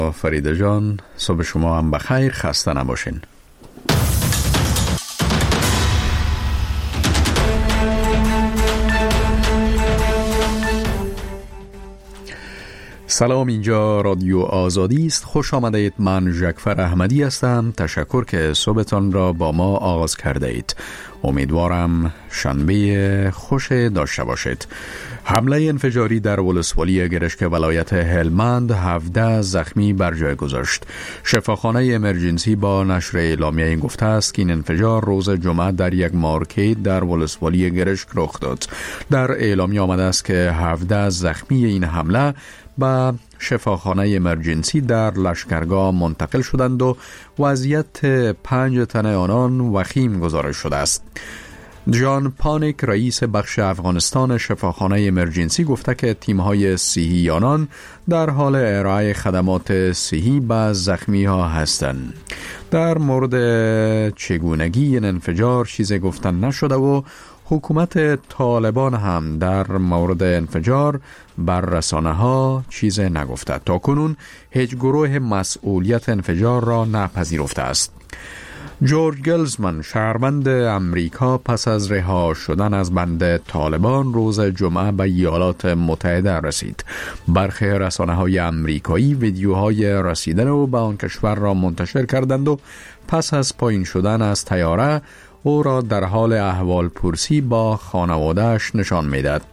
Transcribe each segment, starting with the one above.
فریده جان، صبح شما هم بخیر، خسته نباشین. سلام، اینجا رادیو آزادی است. خوش آمدید. من ژکفر احمدی هستم. تشکر که صبحتان را با ما آغاز کرده اید. امیدوارم شنبه خوش داشته باشید. حمله انفجاری در ولسوالی گرشک ولایت هلمند 17 زخمی بر جای گذاشت. شفاخانه امرجنسی با نشر اعلامیه این گفته است که این انفجار روز جمعه در یک مارکت در ولسوالی گرشک رخ داد. در اعلامیه آمده است که 17 زخمی این حمله به شفاخانه امرجنسی در لشکرگاه منتقل شدند و وضعیت 5 تن آنان وخیم گزارش شده است. جان پانیک، رئیس بخش افغانستان شفاخانه امرجنسی، گفته که تیم‌های صحی آنان در حال ارائه خدمات صحی به زخمی ها هستند. در مورد چگونگی این انفجار چیزی گفتن نشده و حکومت طالبان هم در مورد انفجار بر رسانه ها چیز نگفته. تا کنون هیچ گروه مسئولیت انفجار را نپذیرفته است. جورج گلزمن، شهروند امریکا، پس از رها شدن از بند طالبان روز جمعه به ایالات متحده رسید. برخی رسانه‌های امریکایی ویدیوهای رسیدن او به آن کشور را منتشر کردند و پس از پایین شدن از طیاره او را در حال احوال پرسی با خانواده‌اش نشان می‌داد.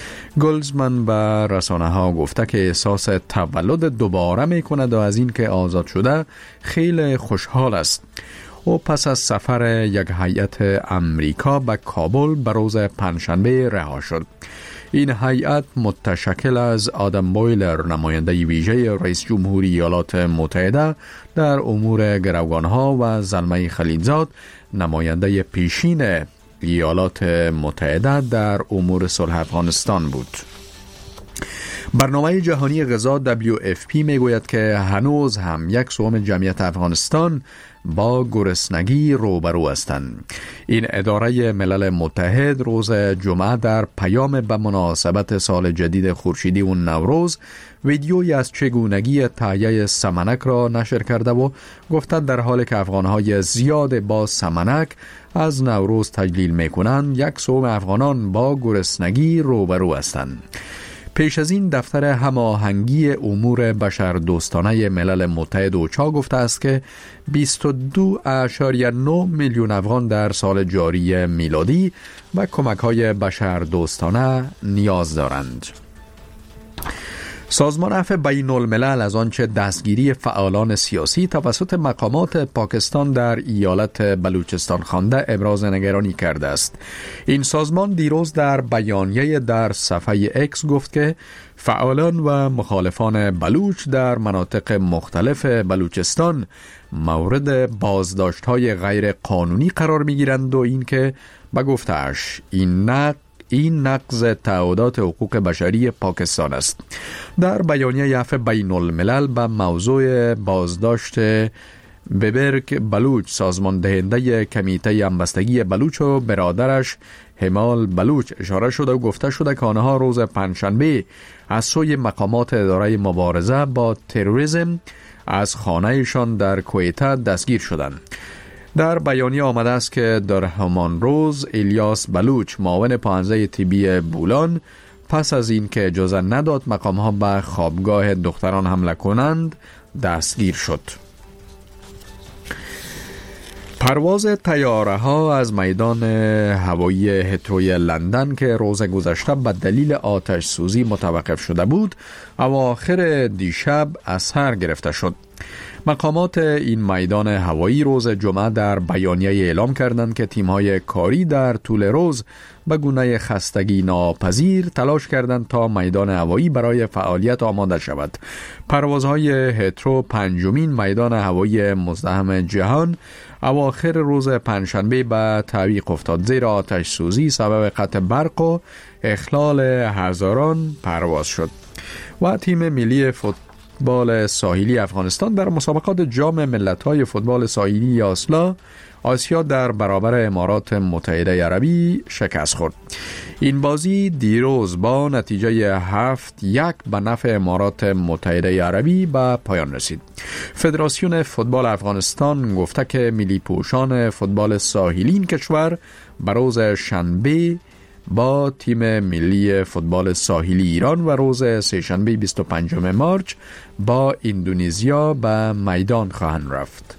گلزمن به رسانه ها گفته که احساس تولد دوباره می کند و از این که آزاد شده خیلی خوشحال است. او پس از سفر یک هیئت امریکا به کابل به روز پنجشنبه رها شد. این هیئت متشکل از آدم بویلر، نماینده ویژه رئیس جمهوری ایالات متحده در امور گروگانها، و زلمه خلیلزاد، نماینده پیشین ایالات متحده در امور صلح افغانستان بود. برنامه جهانی غذا WFP میگوید که هنوز هم 1/3 جمعیت افغانستان با گرسنگی روبرو هستند. این اداره ملل متحد روز جمعه در پیام به مناسبت سال جدید خورشیدی و نوروز ویدیویی از چگونگی تهیه سمنک را نشر کرده و گفته در حالی که افغانهای زیاد با سمنک از نوروز تجلیل میکنند، 1/3 افغانان با گرسنگی روبرو هستند. پیش از این دفتر هماهنگی امور بشردوستانه ملل متحد اوچا گفته است که 22.9 میلیون افغان در سال جاری میلادی و کمک‌های بشردوستانه نیاز دارند. سازمان عفو بین الملل از آنچه دستگیری فعالان سیاسی توسط مقامات پاکستان در ایالت بلوچستان خوانده ابراز نگرانی کرده است. این سازمان دیروز در بیانیه در صفحه اکس گفت که فعالان و مخالفان بلوچ در مناطق مختلف بلوچستان مورد بازداشت‌های غیر قانونی قرار می‌گیرند و اینکه به گفته‌اش این نقض تعهدات حقوق بشری پاکستان است. در بیانیه عفو بین الملل به موضوع بازداشت ببرک بلوچ، سازمان دهنده کمیته همبستگی بلوچ و برادرش همال بلوچ اشاره شده و گفته شده که آنها روز پنجشنبه از سوی مقامات اداره مبارزه با تروریسم از خانهشان در کویته دستگیر شدند. در بیانیه آمده است که در همان روز الیاس بلوچ، معاون پانزه طبی بولان، پس از این که اجازه نداد مقام‌ها به خوابگاه دختران حمله کنند دستگیر شد. پرواز طیاره ها از میدان هوایی هیتروی لندن که روز گذشته به دلیل آتش سوزی متوقف شده بود، اواخر دیشب از سر گرفته شد. مقامات این میدان هوایی روز جمعه در بیانیه اعلام کردند که تیم‌های کاری در طول روز به گونه خستگی ناپذیر تلاش کردند تا میدان هوایی برای فعالیت آماده شود. پروازهای هیترو، پنجمین میدان هوایی مزدحم جهان، اواخر روز پنجشنبه به تعویق افتاد، زیرا آتش سوزی سبب قطع برق و اخلال هزاران پرواز شد. و تیم ملی فوتبال ساحلی افغانستان در مسابقات جام ملت‌های فوتبال ساحلی آسیا در برابر امارات متحده عربی شکست خورد. این بازی دیروز با نتیجه 7-1 به نفع امارات متحده عربی به پایان رسید. فدراسیون فوتبال افغانستان گفته که ملی پوشان فوتبال ساحلی این کشور به روز شنبه با تیم ملی فوتبال ساحلی ایران و روز سه‌شنبه 25 مارس با اندونزیا به میدان خواهند رفت.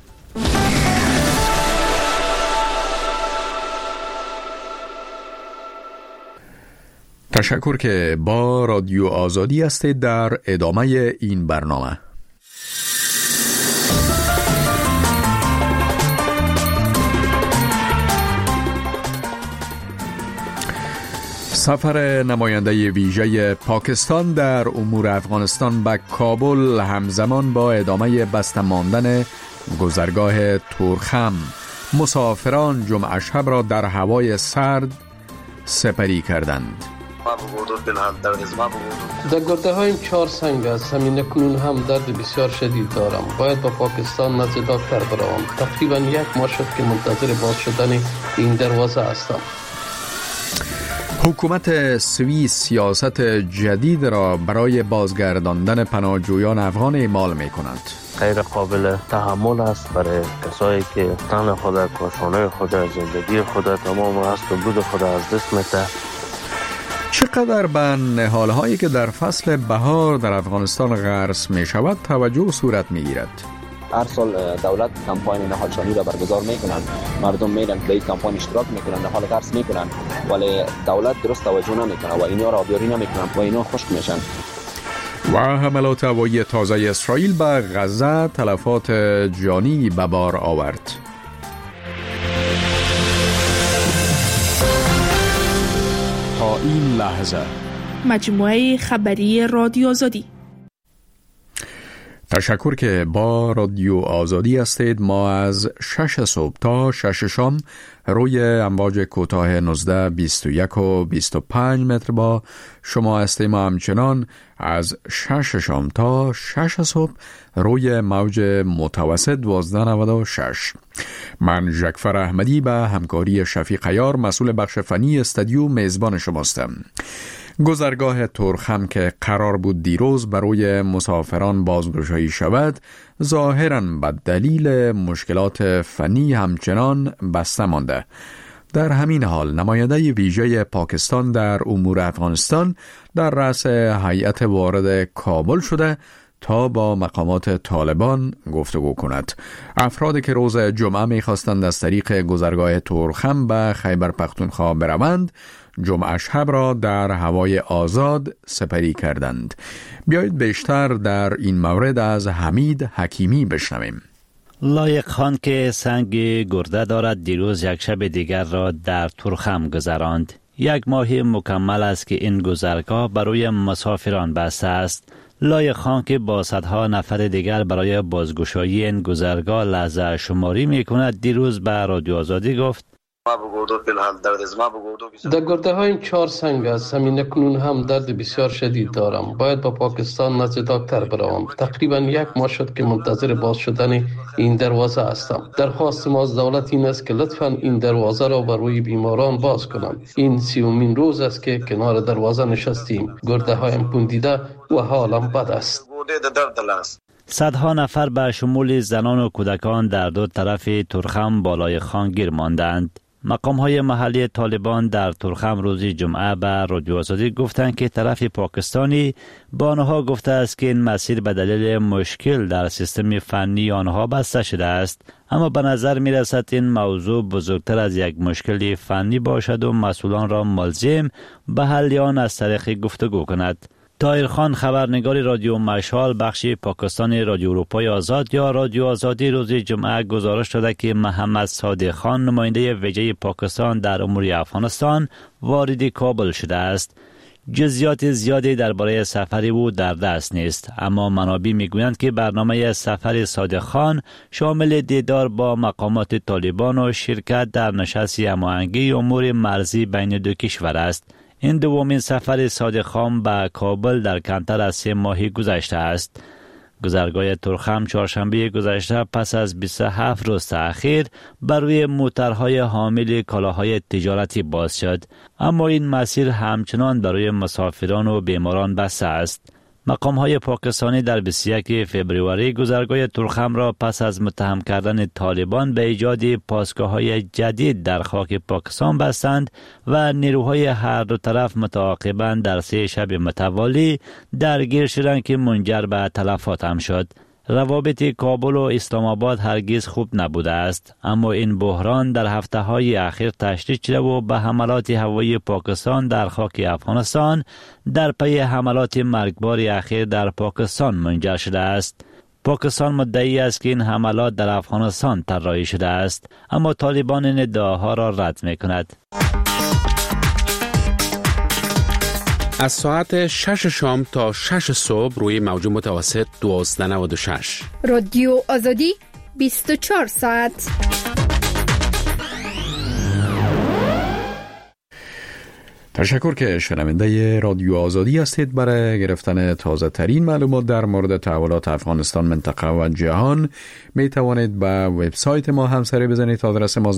تشکر که با رادیو آزادی هستید. در ادامه این برنامه سفر نماینده ویژه پاکستان در امور افغانستان به کابل همزمان با ادامه بسته ماندن گذرگاه تورخم، مسافران جمعه شب را در هوای سرد سپری کردند. در گرده هایم 4 سنگ است. همین اکنون هم درد بسیار شدید دارم. باید با پاکستان نزد دکتر بروم. تقریبا 1 ماه شد که منتظر باز شدن این دروازه هستم. حکومت سوئیس سیاست جدید را برای بازگرداندن پناهجویان افغان اعمال می کند. غیر قابل تحمل است برای کسایی که تن خود، کاشانه خود، زندگی خود، تمام هست و بود خود از دست میده. چقدر به نهالهایی که در فصل بهار در افغانستان غرس می شود توجه صورت می گیرد؟ هر سال دولت کمپاین نهالشانی را برگزار میکنند، مردم میرن به این کمپاین اشتراک میکنن، نهال غرس میکنن، ولی دولت درست توجه نمیکنه و اینا را آبیاری نمیکنن و اینا خشک میشن. و حملات هوایی تازه اسرائیل به غزه تلفات جانی به بار آورد. تا این لحظه مجموعه خبری رادیو آزادی. تشکر که با رادیو آزادی هستید. ما از 6 صبح تا 6 شام روی امواج کوتاه 19، 21 و 25 متر با شما هستیم. همچنان از 6 شام تا 6 صبح روی موج متوسط 1296. من ژکفر احمدی به همکاری شفیق عیار مسئول بخش فنی استودیو میزبان شماستم. گذرگاه تورخم که قرار بود دیروز برای مسافران بازگشایی شود، ظاهراً به دلیل مشکلات فنی همچنان بسته مانده. در همین حال نماینده ویژه پاکستان در امور افغانستان در رأس هیئت وارد کابل شده تا با مقامات طالبان گفتگو کند. افرادی که روز جمعه می‌خواستند از طریق گذرگاه تورخم به خیبر پختونخوا بروند، جمعه شب را در هوای آزاد سپری کردند. بیایید بیشتر در این مورد از حمید حکیمی بشنویم. لایق خان که سنگ گرده دارد دیروز یک شب دیگر را در تورخم گذراند. 1 ماه مکمل است که این گذرگاه برای مسافران بسته است. لایق خان که با صدها نفر دیگر برای بازگشایی این گذرگاه لحظه شماری می کند دیروز به رادیو آزادی گفت: در گرده هایم 4 سنگ است. همین اکنون هم درد بسیار شدید دارم. باید با پاکستان نزد دکتر بروم. تقریبا 1 ماه شد که منتظر باز شدن این دروازه هستم. درخواست ما از دولت این است که لطفاً این دروازه را برای بیماران باز کنند. این 30مین روز است که کنار دروازه نشستیم. گرده هایم پوندیده و حالم بد است. صدها نفر به شمول زنان و کودکان در 2 طرف تورخم بالای خان گیر ماندند. مقام‌های محلی طالبان در تورخم روز جمعه به رادیو آزادی گفتند که طرف پاکستانی با آنها گفته است که این مسیر به دلیل مشکل در سیستم فنی آنها بسته شده است، اما به نظر می رسد این موضوع بزرگتر از یک مشکل فنی باشد و مسئولان را ملزم به حل آن از طریق گفتگو کند. طاهر خان خبرنگار رادیو مشال بخش پاکستانی رادیو اروپای آزاد یا رادیو آزادی روز جمعه گزارش داده که محمد صادق خان نماینده ویژه پاکستان در امور افغانستان وارد کابل شده است. جزئیات زیادی درباره سفر او در دست نیست، اما منابع میگویند که برنامه سفر صادق خان شامل دیدار با مقامات طالبان و شرکت در نشست هماهنگی امور مرزی بین 2 کشور است. این 2مین سفر صادق خان به کابل در کمتر از 3 ماه گذشته است. گذرگاه ترخم چهارشنبه گذشته پس از 27 روز تأخیر بر روی موترهای حامل کالاهای تجارتی باز شد، اما این مسیر همچنان برای مسافران و بیماران بسته است. مقام‌های پاکستانی در 21 فوریه گذرگاه ترخم را پس از متهم کردن طالبان به ایجاد پاسگاه‌های جدید در خاک پاکستان بستند و نیروهای هر دو طرف متعاقباً در 3 شب متوالی درگیر شدند که منجر به تلفات هم شد. روابط کابل و اسلام آباد هرگز خوب نبوده است، اما این بحران در هفته‌های اخیر تشدید شده و به حملات هوایی پاکستان در خاک افغانستان در پی حملات مرگبار اخیر در پاکستان منجر شده است. پاکستان مدعی است که این حملات در افغانستان طراحی شده است، اما طالبان این ادعاها را رد می‌کند. از ساعت 6 شام تا 6 صبح روی موج متوسط 1296. رادیو آزادی 24 ساعت. تشکر که شنونده رادیو آزادی هستید. برای گرفتن تازه ترین معلومات در مورد تحولات افغانستان، منطقه و جهان می توانید به وبسایت ما هم سری بزنید. آدرس ما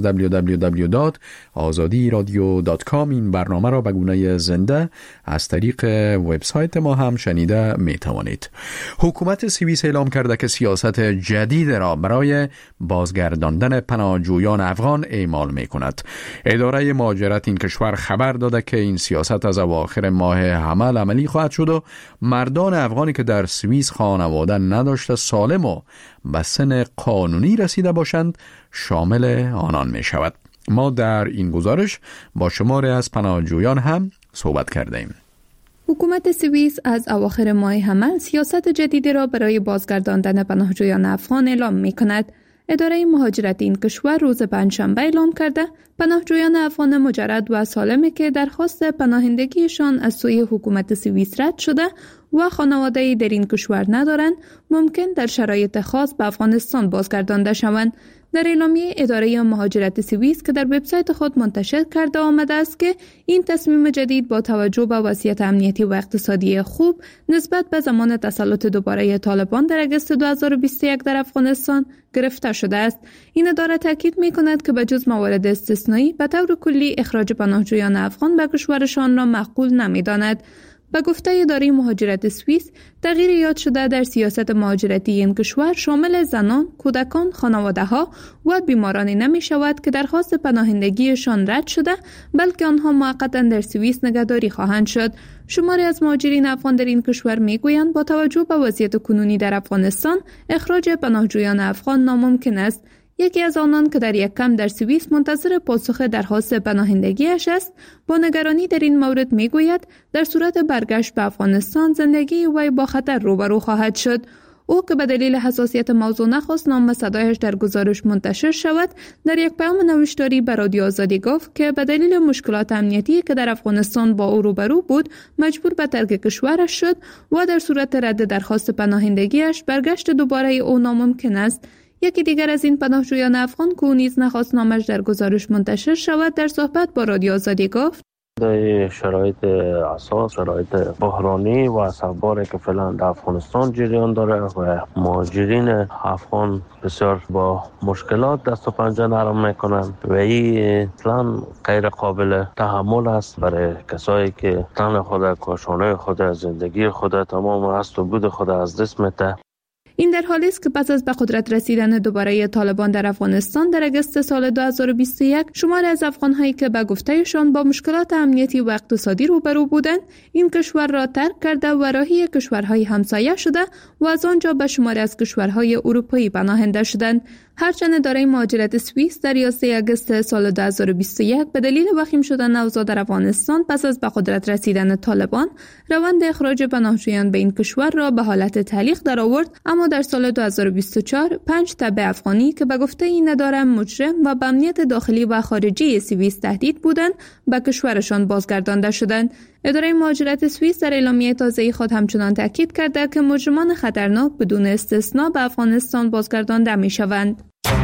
www.azadiradio.com. این برنامه را به گونه زنده از طریق وبسایت ما هم شنیده می توانید. حکومت سوئیس اعلام کرده که سیاست جدید را برای بازگرداندن پناهجویان افغان اعمال می کند. اداره مهاجرت این کشور خبر داده که این سیاست از اواخر ماه حمل عملی خواهد شد و مردان افغانی که در سوئیس خانواده نداشته سالم و به سن قانونی رسیده باشند شامل آنان می شود. ما در این گزارش با شماری از پناهجویان هم صحبت کرده ایم. حکومت سوئیس از اواخر ماه حمل سیاست جدیدی را برای بازگرداندن پناهجویان افغان اعلام می کند. اداره مهاجرت این کشور روز پنجشنبه اعلام کرده پناهجویان افغان مجرد و سالمی که درخواست پناهندگیشان از سوی حکومت سوئیس رد شده و خانواده‌ای در این کشور ندارند ممکن در شرایط خاص به افغانستان بازگردانده شوند. در اعلامیه اداره مهاجرت سوئیس که در وبسایت خود منتشر کرده آمده است که این تصمیم جدید با توجه به وضعیت امنیتی و اقتصادی خوب نسبت به زمان تسلط دوباره طالبان در اگست 2021 در افغانستان گرفته شده است. این اداره تاکید می‌کند که به جز موارد استثنایی به طور کلی اخراج پناهجویان افغان به کشورشان را معقول نمی‌داند. به گفته اداره مهاجرت سوئیس، تغییر یاد شده در سیاست مهاجرتی این کشور شامل زنان، کودکان، خانواده‌ها و بیمارانی نمی شود که درخواست پناهندگیشان رد شده، بلکه آنها موقتا در سوئیس نگهداری خواهند شد. شماری از مهاجرین افغان در این کشور میگویند با توجه به وضعیت کنونی در افغانستان، اخراج پناهجویان افغان ناممکن است. یکی از آنان که در یک کمپ در سوئیس منتظر پاسخ درخواست پناهندگیش است، با نگرانی در این مورد میگوید در صورت برگشت به افغانستان زندگی وی با خطر روبرو خواهد شد. او که به دلیل حساسیت موضوع نخواست نام صدایش در گزارش منتشر شود، در یک پیام نوشتاری به رادیو آزادی گفت که به دلیل مشکلات امنیتی که در افغانستان با او روبرو بود مجبور به ترک کشورش شد و در صورت رد درخواست پناهندگیش برگشت دوباره او ناممکن است. یکی دیگر از این پناهجویان افغان که او نیز نخواست نامش در گزارش منتشر شود در صحبت با رادیو آزادی گفت در شرایط اساس شرایط بحرانی و صباری که فعلا در افغانستان جریان داره و مهاجرین افغان بسیار با مشکلات دست و پنجه نرم میکنن و این اصلا غیر قابل تحمل است برای کسایی که تن خود، کاشانه خود، زندگی خود، تمام هست و بود خود از دست میده. این در حالی است که پس از به قدرت رسیدن دوباره طالبان در افغانستان در اگست سال 2021 شماری از افغان‌هایی که به گفتهشان با مشکلات امنیتی و اقتصادی روبرو بودند این کشور را ترک کرده و راهی کشورهای همسایه شده و از آنجا به شماری از کشورهای اروپایی پناهنده شدند. هرچند اداره مهاجرت سوئیس در 11 اگست سال 2021 به دلیل وخیم شدن اوضاع در افغانستان پس از به قدرت رسیدن طالبان روند اخراج پناهجویان به این کشور را به حالت تعلیق درآورد، اما در سال 2024 5 تبع افغانی که به گفته این اداره مجرم و به امنیت داخلی و خارجی سوئیس تهدید بودند به کشورشان بازگردانده شدند. اداره مهاجرت سوئیس در اعلامیه تازه خود همچنان تاکید کرده که مجرمان خطرناک بدون استثنا به افغانستان بازگردانده می‌شوند.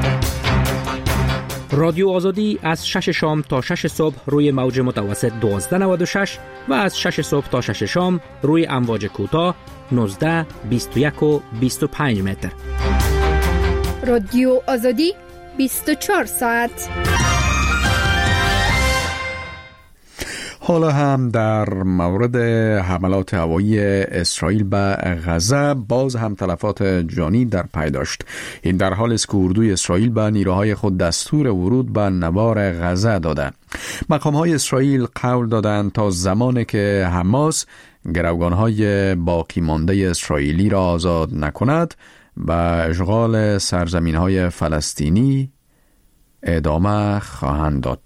رادیو آزادی از 6 شام تا 6 صبح روی موج متوسط 1296 و از 6 صبح تا 6 شام روی امواج کوتاه 19 21 و 25 متر. رادیو آزادی 24 ساعت. حالا هم در مورد حملات هوایی اسرائیل به غزه باز هم تلفات جانی در پی داشت. این در حال است که اردوی اسرائیل به نیروهای خود دستور ورود به نوار غزه داده. مقام‌های اسرائیل قول دادند تا زمانی که حماس گروگان‌های باقی مانده اسرائیلی را آزاد نکند به اشغال سرزمین‌های فلسطینی ادامه خواهند داد.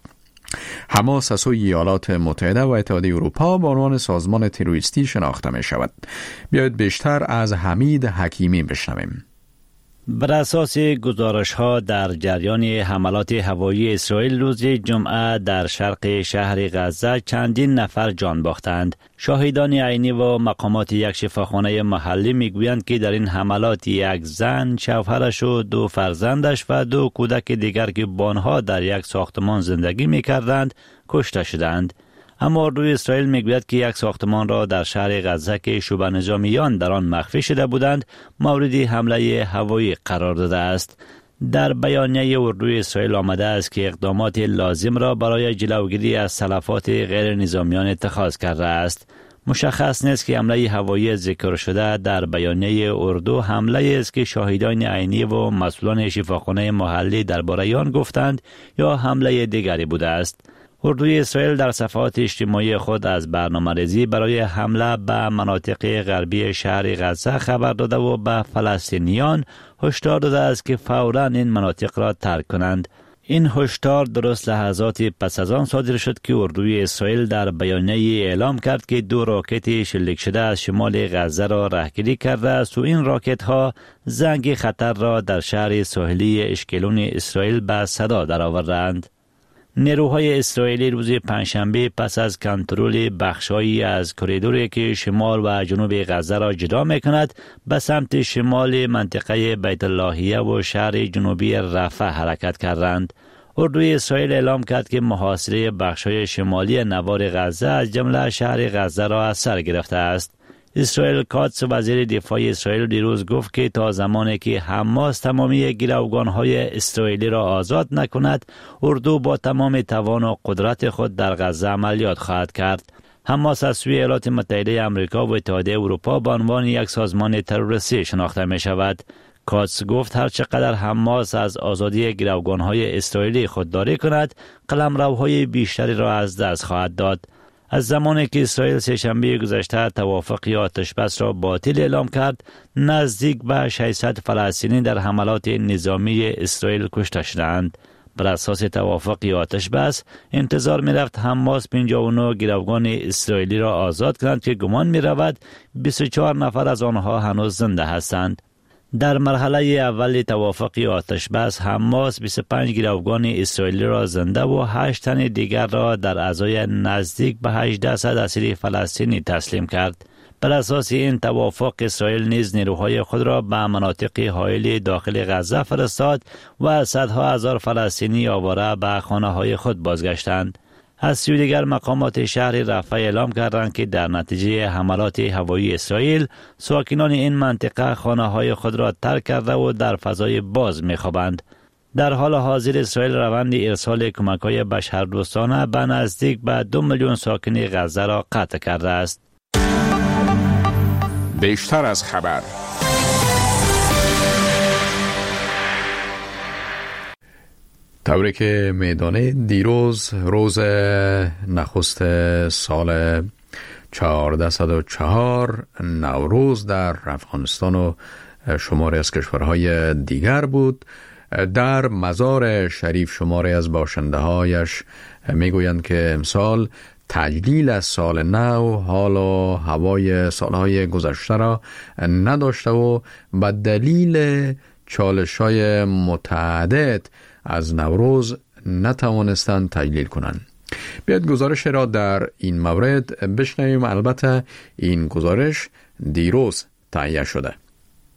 حماس از سوی ایالات متحده و اتحادیه اروپا به عنوان سازمان تروریستی شناخته می شود. بیایید بیشتر از حمید حکیمی بشنویم. بر اساس گزارش‌ها در جریان حملات هوایی اسرائیل روز جمعه در شرق شهر غزه چندین نفر جان باختند. شاهدان عینی و مقامات یک شفاخانه محلی میگویند که در این حملات یک زن، شوهرش و 2 فرزندش و 2 کودک دیگر که با آنها در یک ساختمان زندگی می‌کردند کشته شدند. اما اردوی اسرائیل میگوید که یک ساختمان را در شهر غزه که شبه نظامیان در آن مخفی شده بودند مورد حمله هوایی قرار داده است. در بیانیه اردوی اسرائیل آمده است که اقدامات لازم را برای جلوگیری از تلفات غیر نظامیان اتخاذ کرده است. مشخص نیست که حمله هوایی ذکر شده در بیانیه اردو حمله است که شاهدان عینی و مسئولان شفاخانه محلی درباره آن گفتند یا حمله دیگری بوده است. اردوی اسرائیل در صفحات اجتماعی خود از برنامه‌ریزی برای حمله به مناطق غربی شهر غزه خبر داده و به فلسطینیان هشدار داده است که فوراً این مناطق را ترک کنند. این هشدار درست لحظات پس از آن صادر شد که اردوی اسرائیل در بیانیه اعلام کرد که 2 راکت شلیک شده از شمال غزه را رهگیری کرده است و این راکت ها زنگ خطر را در شهر ساحلی اشکلون اسرائیل به صدا درآوردند. نیروهای اسرائیلی روز پنجشنبه پس از کنترل بخشایی از کریدوری که شمال و جنوب غزه را جدا می‌کند به سمت شمال منطقه بیت اللهیه و شهر جنوبی رفح حرکت کردند. اردوی اسرائیل اعلام کرد که محاصره بخشای شمالی نوار غزه از جمله شهر غزه را از سر گرفته است. اسرائیل کاتس وزیر دفاع اسرائیل دیروز گفت که تا زمانی که حماس تمامی گروگان‌های اسرائیلی را آزاد نکند، اردو با تمام توان و قدرت خود در غزه عملیات خواهد کرد. حماس از سوی ایالات متحده آمریکا و اتحادیه اروپا به عنوان یک سازمان تروریستی شناخته می شود. کاتس گفت هر چقدر حماس از آزادی گروگان‌های اسرائیلی خودداری کند، قلمروهای بیشتری را از دست خواهد داد. از زمانی که اسرائیل سه‌شنبه گذشته توافق آتش‌بس را باطل اعلام کرد، نزدیک به 600 فلسطینی در حملات نظامی اسرائیل کشته شدند. بر اساس توافق آتش‌بس انتظار می‌رفت حماس 59 گروگان اسرائیلی را آزاد کنند که گمان می‌رود 24 نفر از آنها هنوز زنده هستند. در مرحله اول توافق آتش‌بس حماس 25 گروگان اسرائیلی را زنده و 8 تن دیگر را در ازای نزدیک به 1800 اسیر فلسطینی تسلیم کرد. بر اساس این توافق اسرائیل نیز نیروهای خود را به مناطق حائل داخل غزه فرستاد و صدها هزار فلسطینی آواره به خانه‌های خود بازگشتند. از سوی دیگر مقامات شهر رفح اعلام کردند که در نتیجه حملات هوایی اسرائیل ساکنان این منطقه خانه‌های خود را ترک کرده و در فضای باز می‌خوابند. در حال حاضر اسرائیل روند ارسال کمک‌های بشردوستانه به نزدیک به 2 میلیون ساکن غزه را قطع کرده است. بیشتر از خبر. طوری که میدانه دیروز روز نخست سال 1404 نوروز در افغانستان و شماری از کشورهای دیگر بود. در مزار شریف شماری از باشنده هایش میگویند که امسال تجلیل از سال نو حال و هوای سالهای گذشته را نداشته و به دلیل چالش‌های متعدد از نوروز نتوانستند تجلیل کنند. بیاید گزارش را در این مورد بشنویم. البته این گزارش دیروز تهیه شده.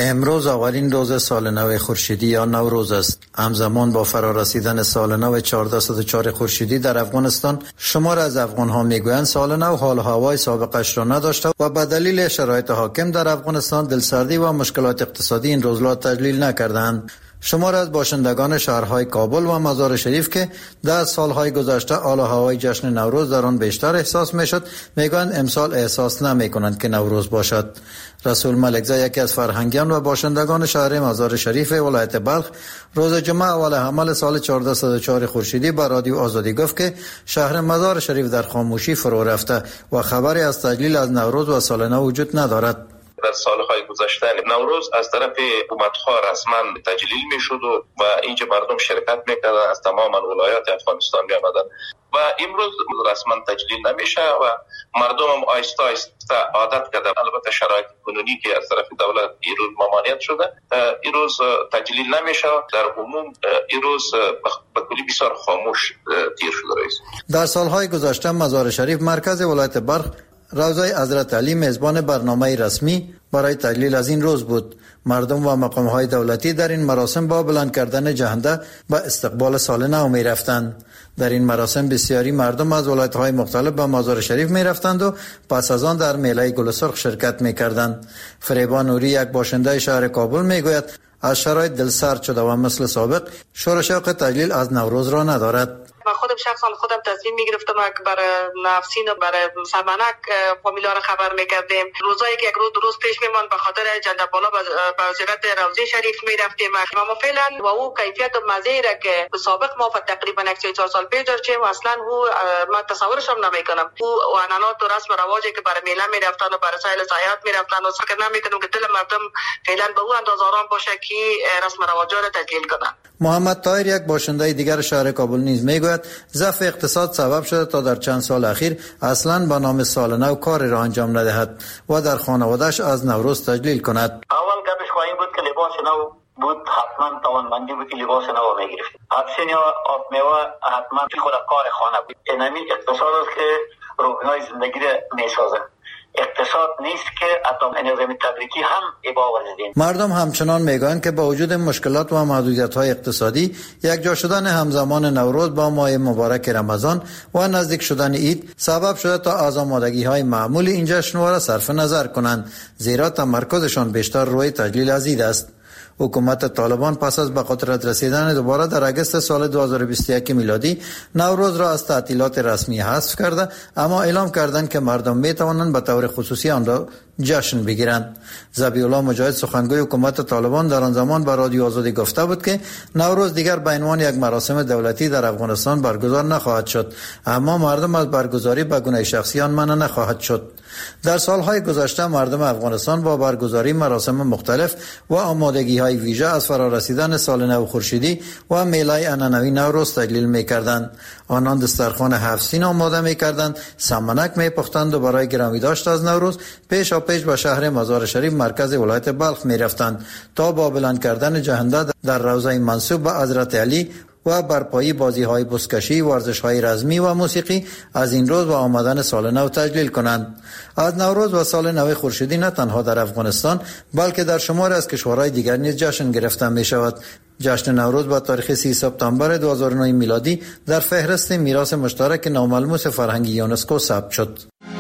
امروز اولین روز سال نو خورشیدی یا نوروز است. همزمان با فرارسیدن سال نو 1404 خورشیدی در افغانستان، شمار از افغان‌ها میگویند سال نو حال و هوای سابقش را نداشته و به دلیل شرایط حاکم در افغانستان دلسردی و مشکلات اقتصادی این روز را تجلیل نکردند. شمار از باشندگان شهرهای کابل و مزار شریف که در سالهای گذشته حال و هوای جشن نوروز در آن بیشتر احساس میشد، میگویند امسال احساس نمیکنند که نوروز باشد. رسول ملکزی، یکی از فرهنگیان و باشندگان شهر مزار شریف ولایت بلخ، روز جمعه اول حمل سال 1404 خورشیدی به رادیو آزادی گفت که شهر مزار شریف در خاموشی فرو رفته و خبری از تجلیل از نوروز و سال نو وجود ندارد. در سالهای گذشته نوروز از طرف حکومت‌ها رسما تجلیل می‌شد و اینجا مردم شرکت می‌کردند، از تمام ولایات افغانستان می‌آمدند و امروز رسما تجلیل نمیشه و مردم هم آهسته آهسته عادت کردند. البته شرایط کنونی که از طرف دولت این روز ممانعت شده، این روز تجلیل نمیشه. در عموم این روز به کلی بسیار خاموش تیر شده رئیس. در سالهای گذشته مزار شریف مرکز ولایت بلخ روضه حضرت علی میزبان برنامه رسمی برای تجلیل از این روز بود. مردم و مقام‌های دولتی در این مراسم با بلند کردن جهنده به استقبال سال نو می رفتند. در این مراسم بسیاری مردم از ولایت‌های مختلف به مزار شریف می رفتند و پس از آن در میله گل سرخ شرکت می کردند. فریبا نوری، یک باشنده شهر کابل، می گوید از شرایط دلسرد شده و مثل سابق شور و شوق تجلیل از نوروز را ندارد. من خودم شخصا تصمیم میگرفتم که برای نفسین و برای سمنک فامیلا را خبر میکردیم. روزایی که یک روز درست پیش میمان به خاطر جنده بالا به زیارت روضه شریف میرفتیم و فعلا و او کیفیت و مزه را که به سابق ما تقریبا 4 سال پیش داشتیم اصلا او من تصورش هم نمیکنم. او عنعنات و رسم و رواجی که برای میله میرفتن و برای سایل سیاحت میرفتن و فکر نمیکنم که دل مردم فعلا به او اندازه آرام باشه که رسم و رواجا را تجلیل کنن. محمد طاهر، یک باشنده دیگر شهر کابل، نیز میگوید ضعف اقتصاد سبب شده تا در چند سال اخیر اصلا به نام سال نو کاری را انجام ندهد و در خانواده‌اش از نوروز تجلیل کند. اول گپش خواهیم بود که لباس نو بود، حتما توانمندی بود که لباس نو میگرفت. حدسین یا آب میوه حتما خود کار خانه بود. اینمی اقتصاد است که روحانه زندگی را میسازه. اقتصاد نیست که حتی نظام تبریکی هم ابا وزیدین. مردم همچنان میگویند که با وجود مشکلات و محدودیت‌های اقتصادی، یک جا شدن همزمان نوروز با ماه مبارک رمضان و نزدیک شدن عید سبب شده تا از آمادگی‌های معمول این جشنواره صرف نظر کنند، زیرا تمرکزشان بیشتر روی تجلیل از عید است. حکومت طالبان پس از به قدرت رسیدن دوباره در اگست سال 2021 میلادی نوروز را از تعطیلات رسمی حذف کرده، اما اعلام کردند که مردم می توانند به طور خصوصی آن را جشن بگیرند. ذبیح الله مجاهد، سخنگوی حکومت طالبان، در آن زمان به رادیو آزادی گفته بود که نوروز دیگر به عنوان یک مراسم دولتی در افغانستان برگزار نخواهد شد، اما مردم از برگزاری به گونه شخصی آن منع نخواهد شد. در سالهای گذشته مردم افغانستان با برگزاری مراسم مختلف و آمادگی‌های ویژه از فرارسیدن سال نو خورشیدی و میله عنعنوی نوروز تجلیل می‌کردند. آنان دسترخوان 7 سین آماده می‌کردند، سمنک می‌پختند و برای گرامی داشت از نوروز پیش به شهر مزار شریف مرکز ولایت بلخ می‌رفتند تا با بلند کردن جهنده در روضه منسوب به حضرت علی و برپایی بازی‌های بزکشی، ورزش‌های رزمی و موسیقی از این روز و آمدن سال نو تجلیل کنند. از نوروز و سال نو خورشیدی نه تنها در افغانستان بلکه در شمار از کشورهای دیگر نیز جشن گرفته می‌شود. جشن نوروز با تاریخ 30 سپتامبر 2009 میلادی در فهرست میراث مشترک ناملموس فرهنگی یونسکو ثبت شد.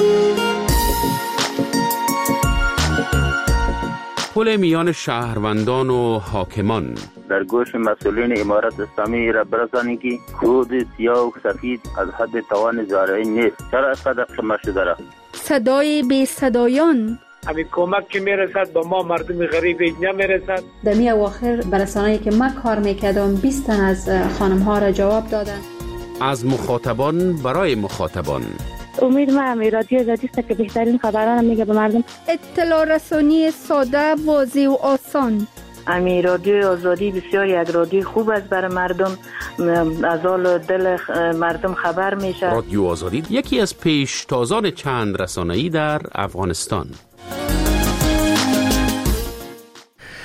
پل میان شهروندان و حاکمان در گوش مسئولین امارت اسلامی را برسانید که خود سیاه و سفید از حد توان زارعی نیست. چرا اینقدر خمه شده را؟ صدای بی صدایان، همین کمک که میرسد با ما مردم غریب نمیرسد. در می اواخر برسانه‌ای که من کار میکردم 20 تن از خانم ها را جواب دادن. از مخاطبان برای مخاطبان. امید ما رادیو آزادی است که بهترین خبران میگه به مردم. اطلاع رسانی ساده، واضح و آسان. امی رادیو آزادی بسیار یک رادیو خوب است برای مردم، از حال دل مردم خبر میشه. رادیو آزادی یکی از پیشتازان چند رسانه‌ای در افغانستان.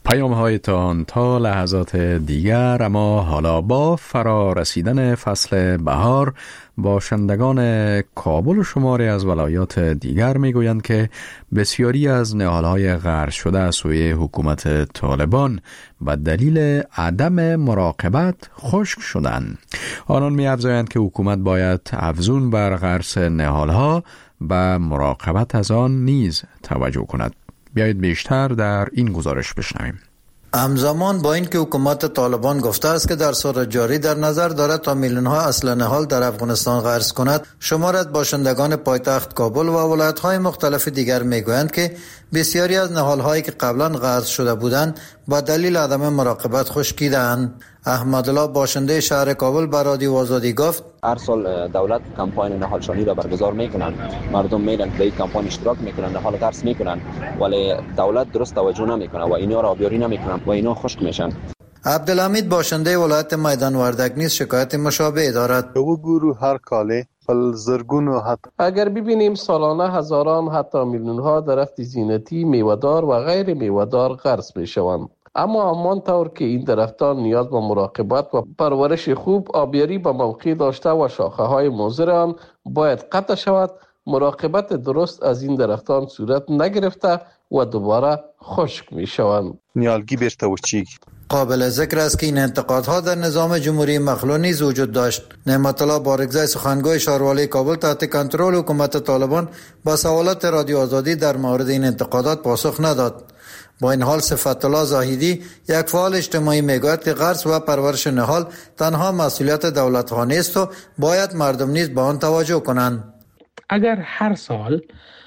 پیام هایتان تا لحظات دیگر. اما حالا با فرا رسیدن فصل بهار باشندگان کابل و شماری از ولایات دیگر میگویند که بسیاری از نهالهای غرق شده از سوی حکومت طالبان به دلیل عدم مراقبت خشک شدند. آنان می‌افزایند که حکومت باید افزون بر غرس نهالها و مراقبت از آن نیز توجه کند. بیایید بیشتر در این گزارش بشنویم. همزمان با اینکه حکومت طالبان گفته است که در سال جاری در نظر دارد تا میلیون‌ها اصل نهال در افغانستان غرس کند، شمار از باشندگان پایتخت کابل و ولایت‌های مختلف دیگر میگویند که بسیاری از نهال‌هایی که قبلا غرس شده بودند با دلیل عدم مراقبت خشکیدند. احمدالله باشنده شهر کابل به رادیو آزادی گفت هر سال دولت کمپاین نهالشانی را برگزار میکنن، مردم میرن در این کمپاین اشتراک میکنن، نهال غرس میکنن، ولی دولت درست توجه نمیکنه و اینا را آبیاری نمیکنن و اینا خشک میشن. عبدالحمید باشنده ولایت میدان وردک نیز شکایت مشابه دارد. او گروه هر کاله زرگون و اگر ببینیم سالانه هزاران حتی میلیون ها درخت زینتی میوه‌دار و غیر میوه‌دار غرس میشوند. اما همان طور که این درختان نیاز به مراقبت و پرورش خوب، آبیاری به موقع داشته و شاخه های مضر آن باید قطع شود، مراقبت درست از این درختان صورت نگرفته و دوباره خشک می شوند. نیالگی بیرته و چیک. قابل ذکر است که این انتقادها در نظام جمهوری مخلوع نیز وجود داشت. نعمت الله بارگزای سخنگوی شهروالی کابل تحت کنترل حکومت طالبان با سوالات رادیو آزادی در مورد این انتقادات پاسخ نداد. با این حال صفت الله زاهدی یک فعال اجتماعی میگوید که غرس و پرورش نهال تنها مسئولیت دولت‌ها نیست و باید مردم نیز به آن توجه کنند. اگر هر سال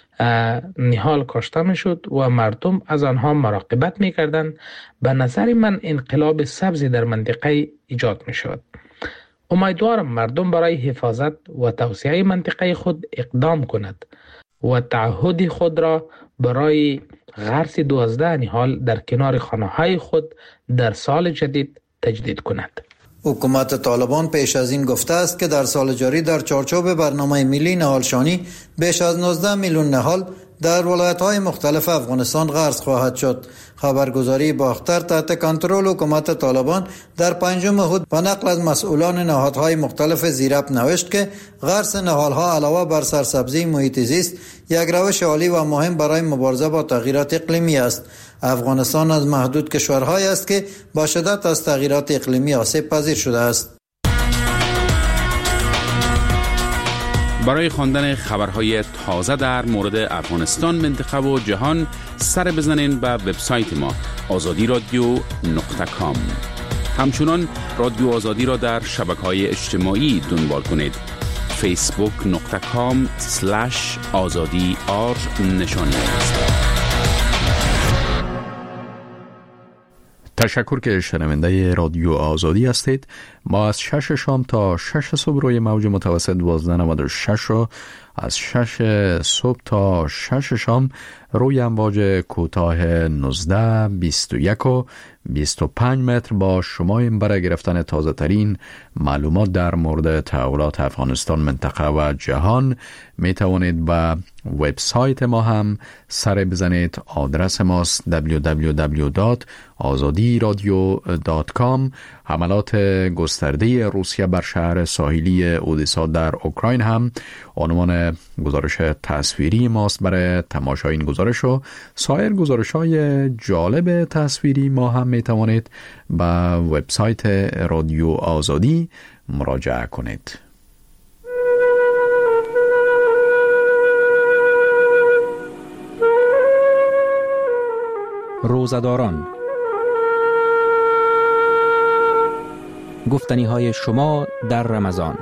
نهال کاشته میشد و مردم از آنها مراقبت میکردند، به نظر من انقلاب سبزی در منطقه ایجاد میشد. امیدوارم مردم برای حفاظت و توسعه منطقه خود اقدام کند و تعهد خود را برای غرس 12 نهال در کنار خانه‌های خود در سال جدید تجدید کند. حکومت طالبان پیش از این گفته است که در سال جاری در چارچوب برنامه ملی نهالشانی بیش از 19 میلیون نهال در ولایت‌های مختلف افغانستان غرس خواهد شد. خبرگزاری باختر تحت کنترل حکومت طالبان در 5 احد به نقل از مسئولان نهادهای مختلف زیرپ نوشت که غرس نهال‌ها علاوه بر سرسبزی محیط زیست یک روش عالی و مهم برای مبارزه با تغییرات اقلیمی است. افغانستان از محدود کشورهایی است که با شدت از تغییرات اقلیمی آسیب پذیر شده است. برای خواندن خبرهای تازه در مورد افغانستان، منطقه و جهان سر بزنین به وبسایت ما azadi.radio.com. همچنان رادیو آزادی را در شبکه‌های اجتماعی دنبال کنید. facebook.com/azadi_r نشانی است. تشکر که شنونده رادیو آزادی هستید. ما از 6 شام تا 6 صبح روی موج متوسط 1296 و از 6 صبح تا 6 شام روی امواج کوتاه 19، 21 و 25 متر با شما برای گرفتن تازه ترین معلومات در مورد تحولات افغانستان، منطقه و جهان می توانید به وبسایت ما هم سر بزنید. آدرس ماست www.azadiradio.com. حملات گسترده روسیه بر شهر ساحلی اودیسا در اوکراین هم عنوان گزارش تصویری ماست. برای تماشای این گزارش و سایر گزارش‌های جالب تصویری ما هم می توانید به وبسایت رادیو آزادی مراجعه کنید. روزه‌داران، گفتنی‌های شما در رمضان.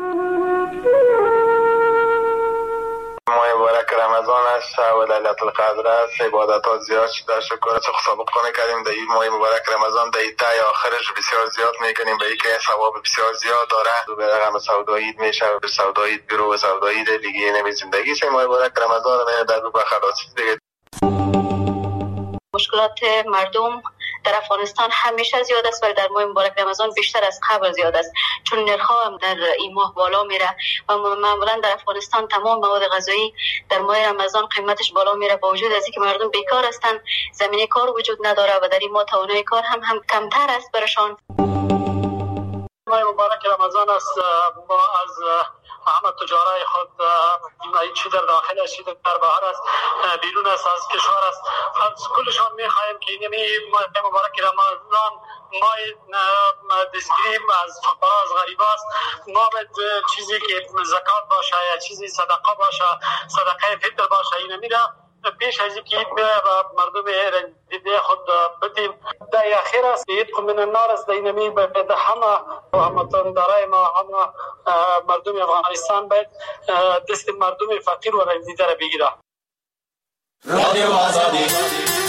مبارک رمضان است و لیلة القدر است. عبادتات زیاد شده، شکر از سابقانه کردیم در این ماه مبارک رمضان در تای آخرش بسیار زیاد میکنیم، به اینکه ثواب بسیار زیاد داره. به رقم سودایی میشه، به سودایی برو و سودایی دیگه نمی زندگی شه. ماه مبارک رمضان نه در به خلاص دیگه. مشکلات مردم در افغانستان همیشه زیاد است ولی در ماه مبارک رمضان بیشتر از قبل زیاد است، چون نرخ‌ها هم در این ماه بالا میره و معمولا در افغانستان تمام مواد غذایی در ماه رمضان قیمتش بالا میره با وجود از اینکه مردم بیکار هستند، زمینه کار وجود نداره و در این ماه توانایی کار هم کمتر است برشان. ماه مبارک رمضان است. ما از همه تجارای خود چی در داخل است چی در بهر است بیرون است از کشور است از کلشان میخواهیم که این ماه مبارک رمضان ماه دستگیری از فقرا از غریب است. ما باید چیزی که زکات باشه یا چیزی صدقه باشه صدقه فطر باشه این میره پیش از اینکه مردم رنجیده خود بدیم. در اخیر است عید من النار است. اینمی به همه هموطندارای ما همه مردم افغانستان باید دست مردم فقیر و رنجیده را بگیره. رادیو آزادی